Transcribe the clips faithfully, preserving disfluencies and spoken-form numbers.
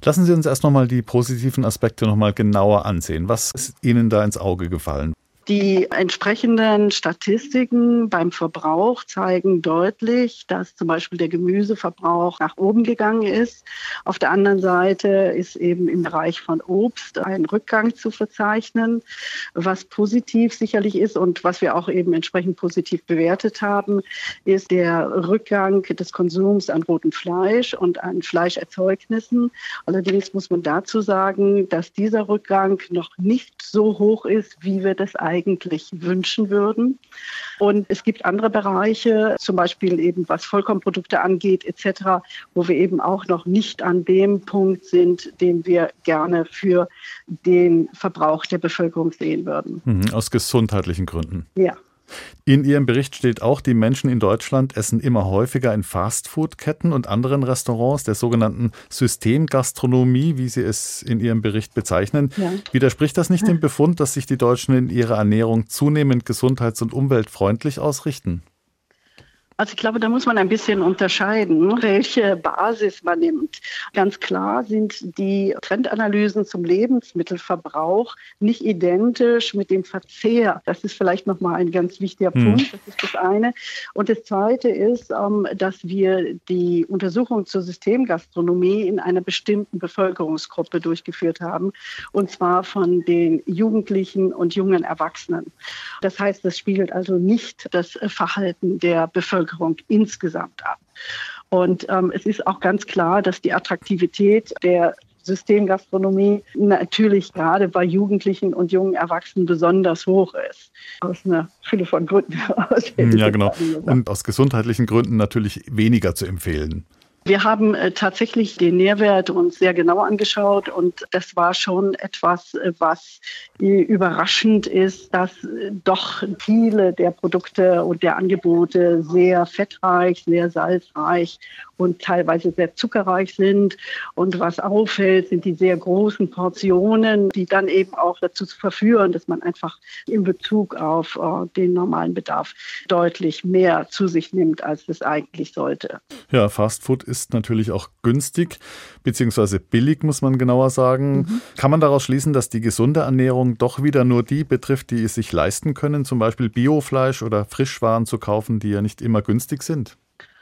Lassen Sie uns erst nochmal die positiven Aspekte nochmal genauer ansehen. Was ist Ihnen da ins Auge gefallen? Die entsprechenden Statistiken beim Verbrauch zeigen deutlich, dass zum Beispiel der Gemüseverbrauch nach oben gegangen ist. Auf der anderen Seite ist eben im Bereich von Obst ein Rückgang zu verzeichnen, was positiv sicherlich ist und was wir auch eben entsprechend positiv bewertet haben, ist der Rückgang des Konsums an rotem Fleisch und an Fleischerzeugnissen. Allerdings muss man dazu sagen, dass dieser Rückgang noch nicht so hoch ist, wie wir das eigentlich eigentlich wünschen würden. Und es gibt andere Bereiche, zum Beispiel eben was Vollkornprodukte angeht et cetera, wo wir eben auch noch nicht an dem Punkt sind, den wir gerne für den Verbrauch der Bevölkerung sehen würden. Mhm, aus gesundheitlichen Gründen. Ja. In Ihrem Bericht steht auch, die Menschen in Deutschland essen immer häufiger in Fastfood-Ketten und anderen Restaurants der sogenannten Systemgastronomie, wie Sie es in Ihrem Bericht bezeichnen. Ja. Widerspricht das nicht dem Befund, dass sich die Deutschen in ihrer Ernährung zunehmend gesundheits- und umweltfreundlich ausrichten? Also ich glaube, da muss man ein bisschen unterscheiden, welche Basis man nimmt. Ganz klar sind die Trendanalysen zum Lebensmittelverbrauch nicht identisch mit dem Verzehr. Das ist vielleicht nochmal ein ganz wichtiger hm. Punkt. Das ist das eine. Und das Zweite ist, dass wir die Untersuchung zur Systemgastronomie in einer bestimmten Bevölkerungsgruppe durchgeführt haben, und zwar von den Jugendlichen und jungen Erwachsenen. Das heißt, das spiegelt also nicht das Verhalten der Bevölkerung insgesamt ab. Und ähm, es ist auch ganz klar, dass die Attraktivität der Systemgastronomie natürlich gerade bei Jugendlichen und jungen Erwachsenen besonders hoch ist. Aus einer Fülle von Gründen. Ja, genau. Und aus gesundheitlichen Gründen natürlich weniger zu empfehlen. Wir haben äh, tatsächlich den Nährwert uns sehr genau angeschaut und das war schon etwas, äh, was äh, überraschend ist, dass äh, doch viele der Produkte und der Angebote sehr fettreich, sehr salzreich und teilweise sehr zuckerreich sind. Und was auffällt, sind die sehr großen Portionen, die dann eben auch dazu verführen, dass man einfach in Bezug auf äh, den normalen Bedarf deutlich mehr zu sich nimmt, als es eigentlich sollte. Ja, Fastfood ist natürlich auch günstig, beziehungsweise billig, muss man genauer sagen. Mhm. Kann man daraus schließen, dass die gesunde Ernährung doch wieder nur die betrifft, die es sich leisten können, zum Beispiel Biofleisch oder Frischwaren zu kaufen, die ja nicht immer günstig sind?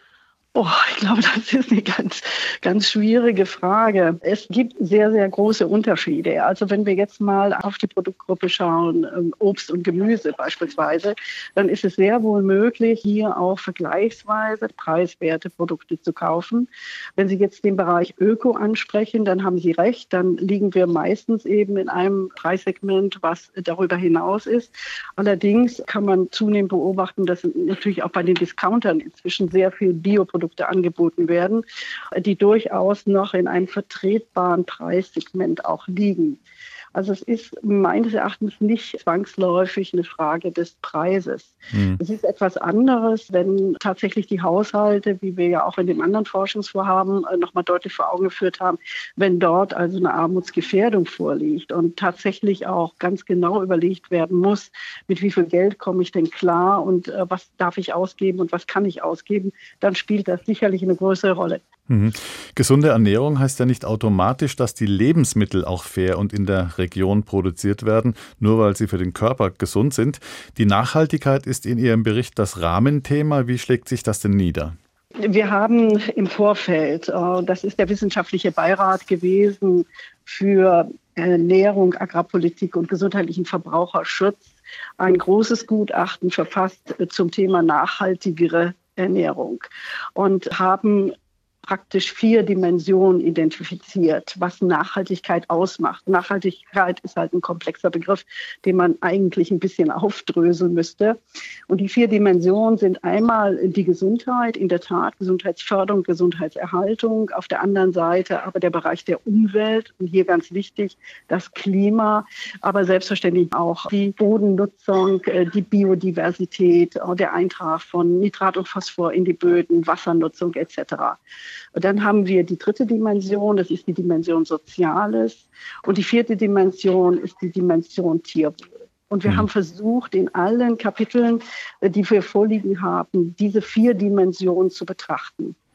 Oh, ich glaube, das ist eine ganz, ganz schwierige Frage. Es gibt sehr, sehr große Unterschiede. Also wenn wir jetzt mal auf die Produktgruppe schauen, Obst und Gemüse beispielsweise, dann ist es sehr wohl möglich, hier auch vergleichsweise preiswerte Produkte zu kaufen. Wenn Sie jetzt den Bereich Öko ansprechen, dann haben Sie recht, dann liegen wir meistens eben in einem Preissegment, was darüber hinaus ist. Allerdings kann man zunehmend beobachten, dass natürlich auch bei den Discountern inzwischen sehr viel Bioprodukte angeboten werden, die durchaus noch in einem vertretbaren Preissegment auch liegen. Also es ist meines Erachtens nicht zwangsläufig eine Frage des Preises. Mhm. Es ist etwas anderes, wenn tatsächlich die Haushalte, wie wir ja auch in dem anderen Forschungsvorhaben nochmal deutlich vor Augen geführt haben, wenn dort also eine Armutsgefährdung vorliegt und tatsächlich auch ganz genau überlegt werden muss, mit wie viel Geld komme ich denn klar und äh, was darf ich ausgeben und was kann ich ausgeben, dann spielt das sicherlich eine größere Rolle. Mhm. Gesunde Ernährung heißt ja nicht automatisch, dass die Lebensmittel auch fair und in der Region produziert werden, nur weil sie für den Körper gesund sind. Die Nachhaltigkeit ist in Ihrem Bericht das Rahmenthema. Wie schlägt sich das denn nieder? Wir haben im Vorfeld, das ist der wissenschaftliche Beirat gewesen für Ernährung, Agrarpolitik und gesundheitlichen Verbraucherschutz, ein großes Gutachten verfasst zum Thema nachhaltigere Ernährung und haben praktisch vier Dimensionen identifiziert, was Nachhaltigkeit ausmacht. Nachhaltigkeit ist halt ein komplexer Begriff, den man eigentlich ein bisschen aufdröseln müsste. Und die vier Dimensionen sind einmal die Gesundheit, in der Tat Gesundheitsförderung, Gesundheitserhaltung. Auf der anderen Seite aber der Bereich der Umwelt und hier ganz wichtig das Klima, aber selbstverständlich auch die Bodennutzung, die Biodiversität, der Eintrag von Nitrat und Phosphor in die Böden, Wassernutzung et cetera. Und dann haben wir die dritte Dimension, das ist die Dimension Soziales. Und die vierte Dimension ist die Dimension Tierwohl. Und wir mhm. haben versucht, in allen Kapiteln, die wir vorliegen haben, diese vier Dimensionen zu betrachten.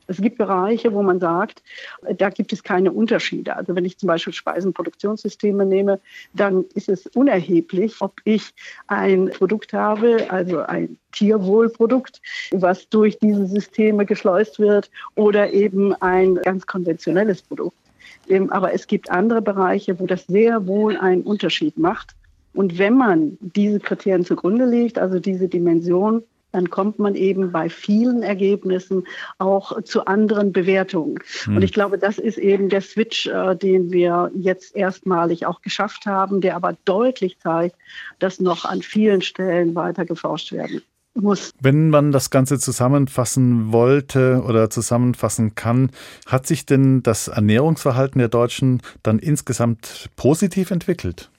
Es gibt Bereiche, wo man sagt, da gibt es keine Unterschiede. Also wenn ich zum Beispiel Speisenproduktionssysteme nehme, dann ist es unerheblich, ob ich ein Produkt habe, also ein Tierwohlprodukt, was durch diese Systeme geschleust wird, oder eben ein ganz konventionelles Produkt. Aber es gibt andere Bereiche, wo das sehr wohl einen Unterschied macht. Und wenn man diese Kriterien zugrunde legt, also diese Dimension, dann kommt man eben bei vielen Ergebnissen auch zu anderen Bewertungen. Hm. Und ich glaube, das ist eben der Switch, äh, den wir jetzt erstmalig auch geschafft haben, der aber deutlich zeigt, dass noch an vielen Stellen weiter geforscht werden muss. Wenn man das Ganze zusammenfassen wollte oder zusammenfassen kann, hat sich denn das Ernährungsverhalten der Deutschen dann insgesamt positiv entwickelt?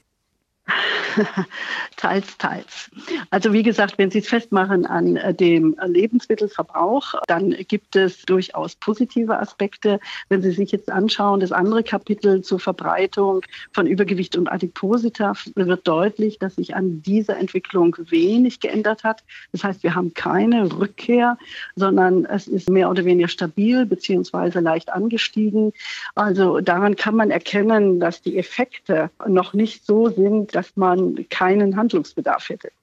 Teils, teils. Also wie gesagt, wenn Sie es festmachen an dem Lebensmittelverbrauch, dann gibt es durchaus positive Aspekte. Wenn Sie sich jetzt anschauen, das andere Kapitel zur Verbreitung von Übergewicht und Adipositas, wird deutlich, dass sich an dieser Entwicklung wenig geändert hat. Das heißt, wir haben keine Rückkehr, sondern es ist mehr oder weniger stabil beziehungsweise leicht angestiegen. Also daran kann man erkennen, dass die Effekte noch nicht so sind, dass man keinen Handlungsbedarf hätte.